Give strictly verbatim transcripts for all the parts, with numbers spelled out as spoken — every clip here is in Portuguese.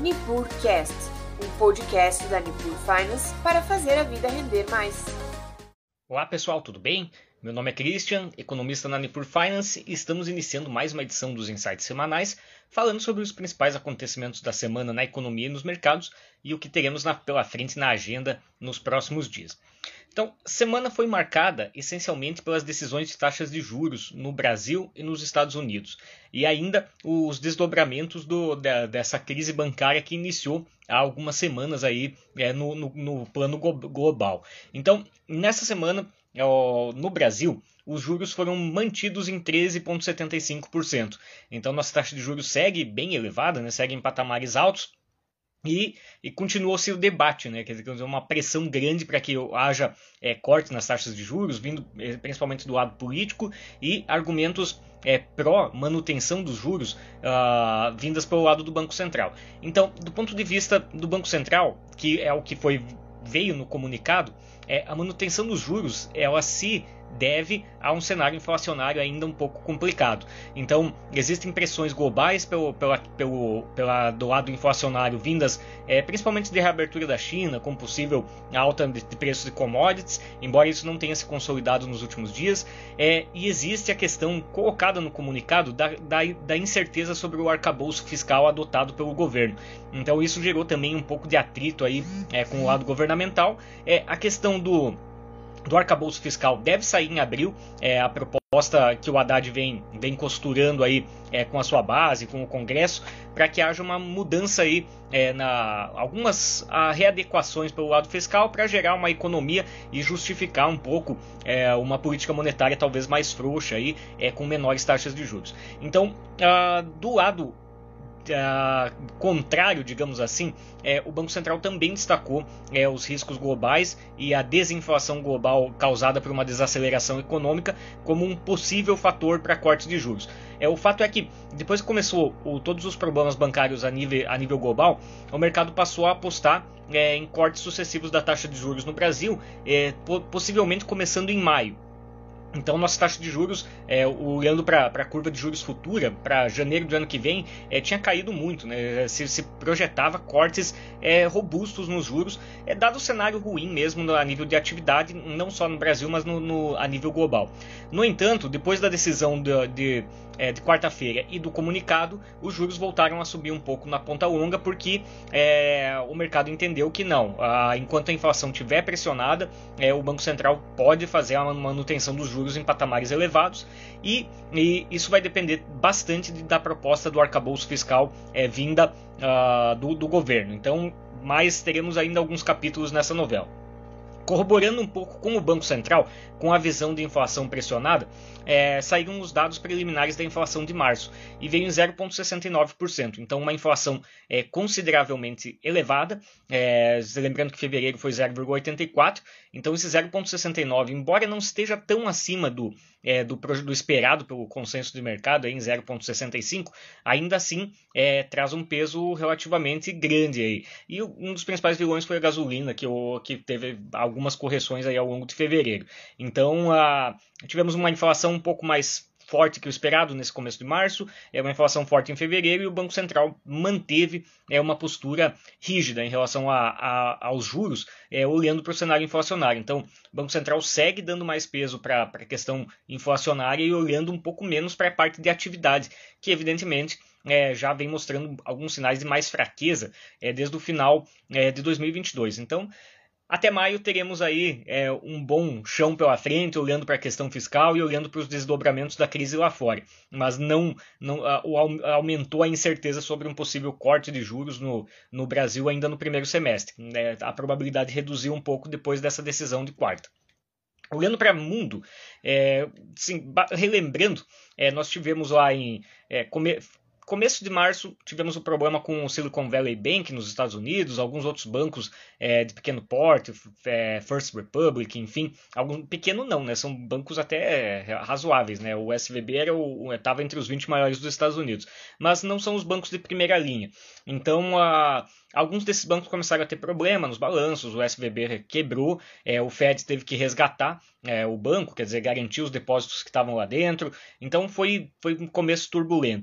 NipurCast, um podcast da Nipur Finance para fazer a vida render mais. Olá pessoal, tudo bem? Meu nome é Christian, economista na Nipur Finance, e estamos iniciando mais uma edição dos Insights Semanais, falando sobre os principais acontecimentos da semana na economia e nos mercados e o que teremos na, pela frente na agenda nos próximos dias. Então, a semana foi marcada essencialmente pelas decisões de taxas de juros no Brasil e nos Estados Unidos, e ainda os desdobramentos do, da, dessa crise bancária que iniciou há algumas semanas aí, é, no, no, no plano global. Então, nessa semana, no Brasil, os juros foram mantidos em treze vírgula setenta e cinco por cento. Então, nossa taxa de juros segue bem elevada, né? Segue em patamares altos. E, e continuou-se o debate, né? Quer dizer, uma pressão grande para que haja é, corte nas taxas de juros, vindo é, principalmente do lado político, e argumentos é, pró-manutenção dos juros uh, vindas pelo lado do Banco Central. Então, do ponto de vista do Banco Central, que é o que foi, veio no comunicado, é, a manutenção dos juros ela se deve a um cenário inflacionário ainda um pouco complicado. Então, existem pressões globais pelo, pela, pelo, pela, do lado inflacionário vindas é, principalmente de reabertura da China, com possível alta de, de preços de commodities, embora isso não tenha se consolidado nos últimos dias. É, e existe a questão colocada no comunicado da, da, da incerteza sobre o arcabouço fiscal adotado pelo governo. Então, isso gerou também um pouco de atrito aí, é, com o lado governamental. É, a questão do do arcabouço fiscal deve sair em abril, é, a proposta que o Haddad vem, vem costurando aí, é, com a sua base, com o Congresso, para que haja uma mudança aí, é, na algumas a, readequações pelo lado fiscal para gerar uma economia e justificar um pouco é, uma política monetária talvez mais frouxa aí, é, com menores taxas de juros. Então, ah, do lado Uh, contrário, digamos assim, é, o Banco Central também destacou é, os riscos globais e a desinflação global causada por uma desaceleração econômica como um possível fator para cortes de juros. É, o fato é que depois que começou o, todos os problemas bancários a nível, a nível global, o mercado passou a apostar é, em cortes sucessivos da taxa de juros no Brasil, é, possivelmente começando em maio. Então, nossa taxa de juros, é, olhando para a curva de juros futura, para janeiro do ano que vem, é, tinha caído muito, né? Se, se projetava cortes é, robustos nos juros, é, dado o cenário ruim mesmo no, a nível de atividade, não só no Brasil, mas no, no, a nível global. No entanto, depois da decisão de, de, é, de quarta-feira e do comunicado, os juros voltaram a subir um pouco na ponta longa, porque é, o mercado entendeu que não, a, enquanto a inflação estiver pressionada, é, o Banco Central pode fazer a manutenção dos juros em patamares elevados, e, e isso vai depender bastante de, da proposta do arcabouço fiscal é, vinda uh, do, do governo. Então, mas teremos ainda alguns capítulos nessa novela. Corroborando um pouco com o Banco Central, com a visão de inflação pressionada, é, saíram os dados preliminares da inflação de março e veio em zero vírgula sessenta e nove por cento. Então, uma inflação é, consideravelmente elevada. É, lembrando que fevereiro foi zero vírgula oitenta e quatro por cento. Então, esse zero vírgula sessenta e nove por cento, embora não esteja tão acima do, é, do, do esperado pelo consenso de mercado, aí, em zero vírgula sessenta e cinco por cento, ainda assim é, traz um peso relativamente grande. Aí. E um dos principais vilões foi a gasolina, que, que teve algumas correções aí ao longo de fevereiro. Então, a, tivemos uma inflação um pouco mais forte que o esperado nesse começo de março, é uma inflação forte em fevereiro, e o Banco Central manteve é, uma postura rígida em relação a, a, aos juros, é, olhando para o cenário inflacionário. Então, o Banco Central segue dando mais peso para a questão inflacionária e olhando um pouco menos para a parte de atividade, que evidentemente É, já vem mostrando alguns sinais de mais fraqueza é, desde o final é, de dois mil e vinte e dois. Então, até maio teremos aí é, um bom chão pela frente, olhando para a questão fiscal e olhando para os desdobramentos da crise lá fora. Mas não, não a, o, aumentou a incerteza sobre um possível corte de juros no, no Brasil ainda no primeiro semestre. É, a probabilidade reduziu um pouco depois dessa decisão de quarta. Olhando para o mundo, é, assim, relembrando, é, nós tivemos lá em... É, come, Começo de março, tivemos o um problema com o Silicon Valley Bank nos Estados Unidos, alguns outros bancos é, de pequeno porte, é, First Republic, enfim, algum pequeno não, né? São bancos até é, razoáveis, né? O S V B estava entre os vinte maiores dos Estados Unidos, mas não são os bancos de primeira linha. Então, a, alguns desses bancos começaram a ter problema nos balanços, o S V B quebrou, é, o Fed teve que resgatar é, o banco, quer dizer, garantir os depósitos que estavam lá dentro. Então, foi, foi um começo turbulento.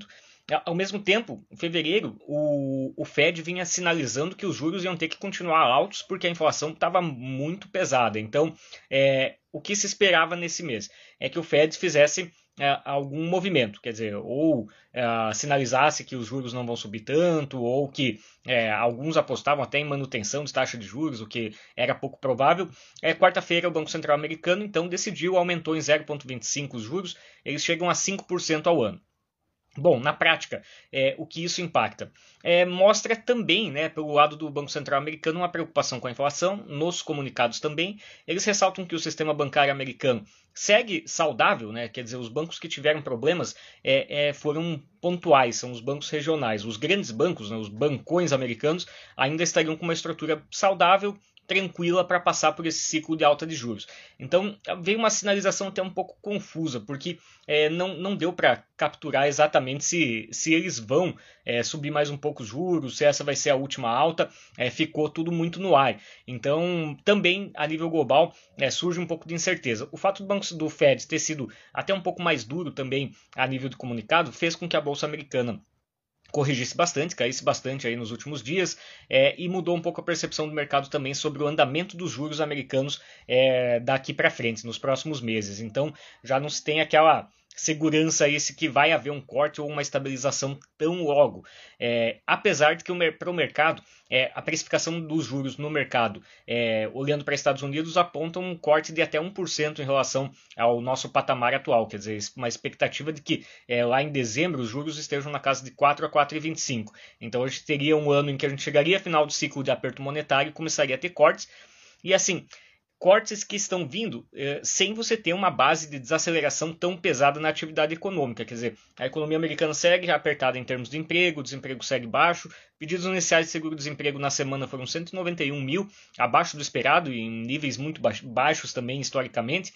ao mesmo tempo, em fevereiro, o, o Fed vinha sinalizando que os juros iam ter que continuar altos porque a inflação estava muito pesada. Então, é, o que se esperava nesse mês é que o Fed fizesse é, algum movimento, quer dizer, ou é, sinalizasse que os juros não vão subir tanto, ou que é, alguns apostavam até em manutenção de taxa de juros, o que era pouco provável. É, quarta-feira, o Banco Central americano então decidiu, aumentou em zero vírgula vinte e cinco os juros, eles chegam a cinco por cento ao ano. Bom, na prática, é, o que isso impacta? É, mostra também, né, pelo lado do Banco Central americano, uma preocupação com a inflação, nos comunicados também. Eles ressaltam que o sistema bancário americano segue saudável, né, quer dizer, os bancos que tiveram problemas é, é, foram pontuais, são os bancos regionais. Os grandes bancos, né, os bancões americanos, ainda estariam com uma estrutura saudável, tranquila para passar por esse ciclo de alta de juros. Então veio uma sinalização até um pouco confusa, porque é, não, não deu para capturar exatamente se, se eles vão é, subir mais um pouco os juros, se essa vai ser a última alta, é, ficou tudo muito no ar. Então também a nível global é, surge um pouco de incerteza. O fato do Banco do Fed ter sido até um pouco mais duro também a nível de comunicado fez com que a Bolsa Americana corrigisse bastante, caísse bastante aí nos últimos dias é, e mudou um pouco a percepção do mercado também sobre o andamento dos juros americanos é, daqui para frente, nos próximos meses. Então já não se tem aquela segurança esse que vai haver um corte ou uma estabilização tão logo. É, apesar de que para o mercado, é, a precificação dos juros no mercado, é, olhando para Estados Unidos, aponta um corte de até um por cento em relação ao nosso patamar atual. Quer dizer, uma expectativa de que é, lá em dezembro os juros estejam na casa de quatro a quatro vírgula vinte e cinco. Então a gente teria um ano em que a gente chegaria ao final do ciclo de aperto monetário e começaria a ter cortes. E assim, cortes que estão vindo eh, sem você ter uma base de desaceleração tão pesada na atividade econômica. Quer dizer, a economia americana segue apertada em termos de emprego, o desemprego segue baixo, pedidos iniciais de seguro-desemprego na semana foram cento e noventa e um mil, abaixo do esperado e em níveis muito baixos também historicamente.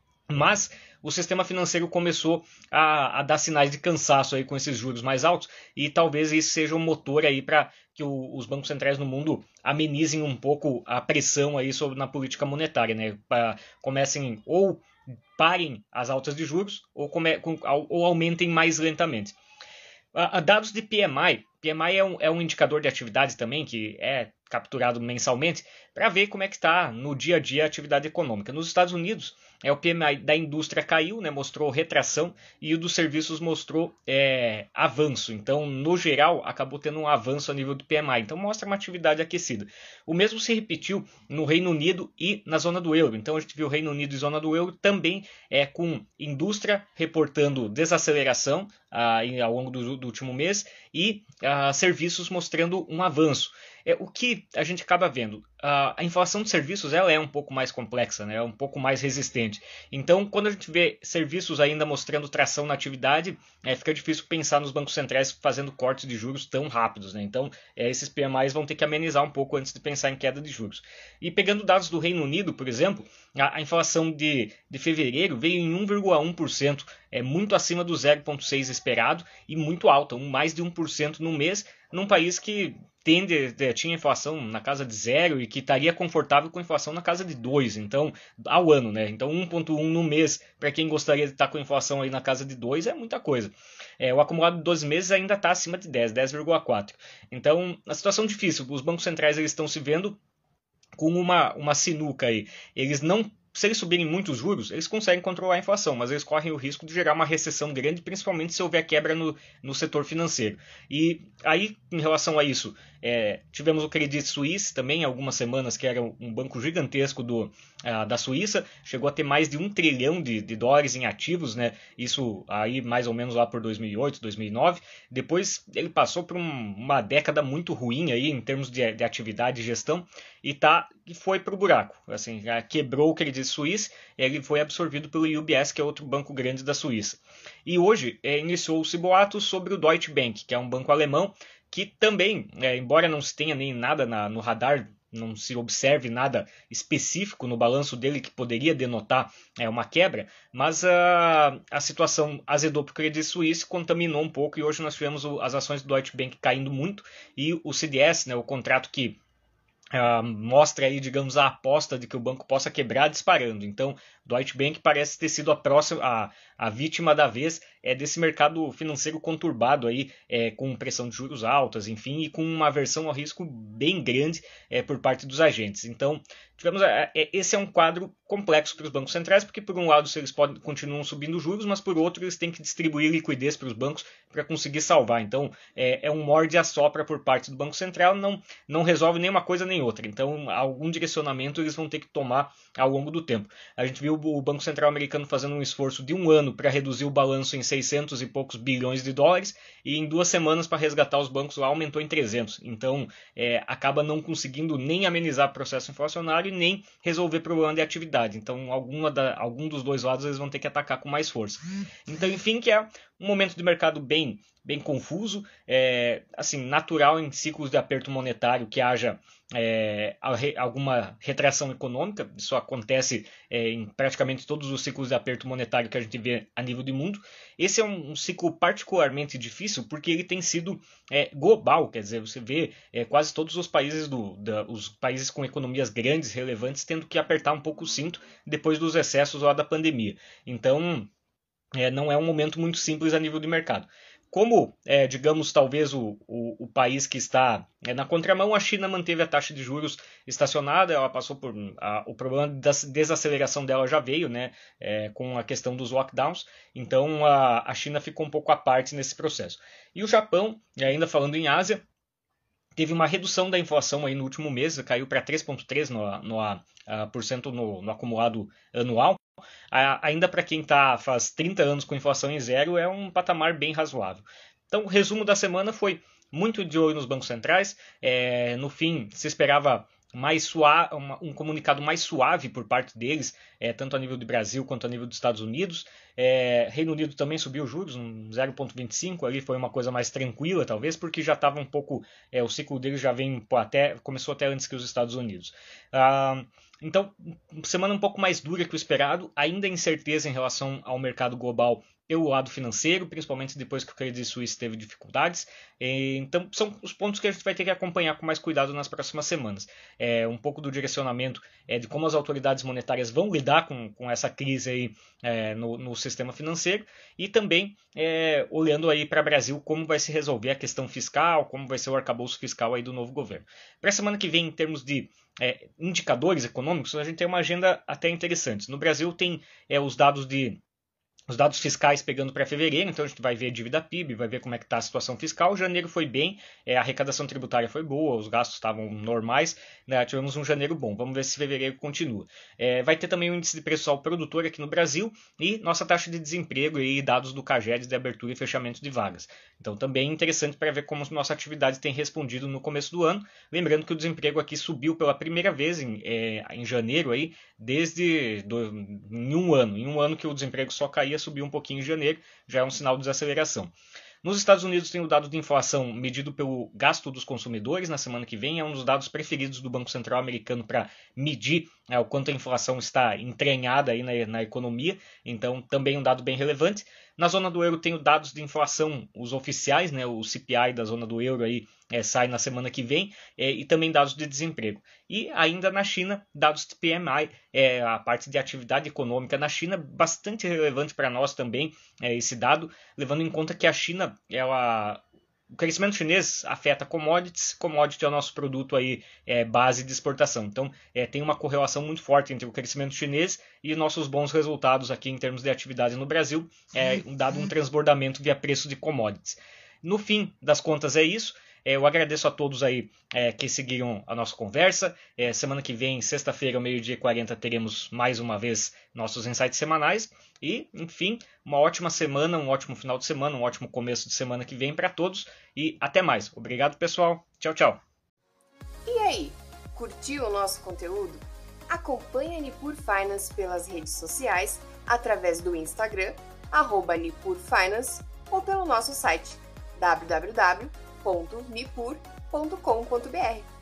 Mas o sistema financeiro começou a, a dar sinais de cansaço aí com esses juros mais altos e talvez isso seja um motor aí para que o, os bancos centrais no mundo amenizem um pouco a pressão aí sobre, na política monetária, né? Pra, comecem ou parem as altas de juros ou, come, com, ou aumentem mais lentamente. A, a dados de P M I, P M I é um, é um indicador de atividade também que é capturado mensalmente para ver como é que está no dia a dia a atividade econômica. Nos Estados Unidos, é, o P M I da indústria caiu, né, mostrou retração, e o dos serviços mostrou é, avanço. Então, no geral, acabou tendo um avanço a nível do P M I. Então, mostra uma atividade aquecida. O mesmo se repetiu no Reino Unido e na zona do euro. Então, a gente viu o Reino Unido e zona do euro também é, com indústria reportando desaceleração ah, ao longo do, do último mês e ah, serviços mostrando um avanço. É, o que a gente acaba vendo, a, a inflação de serviços ela é um pouco mais complexa, né? É um pouco mais resistente. Então, quando a gente vê serviços ainda mostrando tração na atividade, é, fica difícil pensar nos bancos centrais fazendo cortes de juros tão rápidos, né? Então, é, esses P M Is vão ter que amenizar um pouco antes de pensar em queda de juros. E pegando dados do Reino Unido, por exemplo, a, a inflação de, de fevereiro veio em um vírgula um por cento, é muito acima do zero vírgula seis por cento esperado e muito alta, um, mais de um por cento no mês, num país que tende, tinha inflação na casa de zero e que estaria confortável com inflação na casa de dois, então, ao ano, né? Então, um vírgula um no mês, para quem gostaria de estar com inflação aí na casa de dois, é muita coisa. É, o acumulado de doze meses ainda está acima de dez, dez vírgula quatro. Então, a situação é difícil. Os bancos centrais eles estão se vendo com uma, uma sinuca aí. Eles não Se eles subirem muito os juros, eles conseguem controlar a inflação, mas eles correm o risco de gerar uma recessão grande, principalmente se houver quebra no, no setor financeiro. E aí, em relação a isso, é, tivemos o Credit Suisse também, algumas semanas, que era um banco gigantesco do, a, da Suíça, chegou a ter mais de um trilhão de, de dólares em ativos, né? Isso aí mais ou menos lá por dois mil e oito, dois mil e nove. Depois ele passou por um, uma década muito ruim aí, em termos de, de atividade e gestão, e, tá, e foi para o buraco. Assim, já quebrou o Credit Suisse, ele foi absorvido pelo U B S, que é outro banco grande da Suíça. E hoje é, iniciou-se boatos sobre o Deutsche Bank, que é um banco alemão, que também, é, embora não se tenha nem nada na, no radar, não se observe nada específico no balanço dele que poderia denotar é, uma quebra, mas a, a situação azedou para o Credit Suisse, contaminou um pouco, e hoje nós tivemos o, as ações do Deutsche Bank caindo muito, e o C D S, né, o contrato que Uh, mostra aí, digamos, a aposta de que o banco possa quebrar disparando. Então, Deutsche Bank parece ter sido a próxima, a, a vítima da vez, é, desse mercado financeiro conturbado aí, é, com pressão de juros altas, enfim, e com uma aversão ao risco bem grande é, por parte dos agentes. Então, digamos, é, é, esse é um quadro complexo para os bancos centrais, porque por um lado eles podem, continuam subindo juros, mas por outro eles têm que distribuir liquidez para os bancos para conseguir salvar. Então, é, é um morde e assopra por parte do Banco Central, não, não resolve nem uma coisa nem outra. Então, algum direcionamento eles vão ter que tomar ao longo do tempo. A gente viu o Banco Central americano fazendo um esforço de um ano para reduzir o balanço em seiscentos e poucos bilhões de dólares, e em duas semanas para resgatar os bancos lá aumentou em trezentos. Então, é, acaba não conseguindo nem amenizar o processo inflacionário e nem resolver problema de atividade. Então, alguma da, algum dos dois lados eles vão ter que atacar com mais força. Então, enfim, que é um momento de mercado bem, bem confuso, é, assim, natural em ciclos de aperto monetário que haja é, alguma retração econômica. Isso acontece é, em praticamente todos os ciclos de aperto monetário que a gente vê a nível de mundo. Esse é um, um ciclo particularmente difícil porque ele tem sido é, global, quer dizer, você vê é, quase todos os países, do, da, os países com economias grandes, relevantes, tendo que apertar um pouco o cinto depois dos excessos lá da pandemia. Então, é, não é um momento muito simples a nível de mercado. Como, é, digamos, talvez o, o, o país que está é, na contramão, a China manteve a taxa de juros estacionada, ela passou por... A, o problema da desaceleração dela já veio, né, é, com a questão dos lockdowns, então a, a China ficou um pouco à parte nesse processo. E o Japão, ainda falando em Ásia, teve uma redução da inflação aí no último mês, caiu para três vírgula três por cento no, no, uh, por cento no, no acumulado anual. Ainda para quem está faz trinta anos com inflação em zero, é um patamar bem razoável. Então, o resumo da semana foi muito de olho nos bancos centrais. É, no fim, se esperava mais suave, um comunicado mais suave por parte deles, é, tanto a nível do Brasil quanto a nível dos Estados Unidos. É, Reino Unido também subiu juros, um zero vírgula vinte e cinco, ali foi uma coisa mais tranquila, talvez, porque já estava um pouco, é, o ciclo deles já vem até, começou até antes que os Estados Unidos. Ah, então, semana um pouco mais dura que o esperado, ainda incerteza em relação ao mercado global pelo lado financeiro, principalmente depois que o Credit Suisse teve dificuldades. Então, são os pontos que a gente vai ter que acompanhar com mais cuidado nas próximas semanas. É, um pouco do direcionamento é, de como as autoridades monetárias vão lidar com, com essa crise aí, é, no, no sistema financeiro, e também é, olhando aí para o Brasil como vai se resolver a questão fiscal, como vai ser o arcabouço fiscal aí do novo governo. Para a semana que vem, em termos de é, indicadores econômicos, a gente tem uma agenda até interessante. No Brasil tem é, os dados de Os dados fiscais pegando para fevereiro, então a gente vai ver dívida P I B, vai ver como é que está a situação fiscal. Janeiro foi bem, é, a arrecadação tributária foi boa, os gastos estavam normais, né, tivemos um janeiro bom. Vamos ver se fevereiro continua. É, vai ter também o índice de preço ao produtor aqui no Brasil e nossa taxa de desemprego e dados do CAGED de abertura e fechamento de vagas. Então também é interessante para ver como nossa atividade tem respondido no começo do ano. Lembrando que o desemprego aqui subiu pela primeira vez em, é, em janeiro, aí, desde do, em um ano. Em um ano que o desemprego só caía, subiu um pouquinho em janeiro, já é um sinal de desaceleração. Nos Estados Unidos tem o dado de inflação medido pelo gasto dos consumidores na semana que vem, é um dos dados preferidos do Banco Central americano para medir é, o quanto a inflação está entranhada aí na, na economia, então também um dado bem relevante. Na zona do euro tem os dados de inflação, os oficiais, né, o C P I da zona do euro aí, é, sai na semana que vem, é, e também dados de desemprego. E ainda na China, dados de P M I, é, a parte de atividade econômica na China, bastante relevante para nós também, é, esse dado, levando em conta que a China, ela... O crescimento chinês afeta commodities, commodity é o nosso produto aí, é, base de exportação. Então, é, tem uma correlação muito forte entre o crescimento chinês e nossos bons resultados aqui em termos de atividade no Brasil, é, dado um transbordamento via preço de commodities. No fim das contas é isso. Eu agradeço a todos aí é, que seguiram a nossa conversa. É, semana que vem, sexta-feira, ao meio-dia e quarenta, teremos mais uma vez nossos insights semanais. E, enfim, uma ótima semana, um ótimo final de semana, um ótimo começo de semana que vem para todos. E até mais. Obrigado, pessoal. Tchau, tchau. E aí, curtiu o nosso conteúdo? Acompanhe a Nipur Finance pelas redes sociais, através do Instagram, arroba Nipur Finance, ou pelo nosso site, w w w ponto nipur ponto com ponto b r.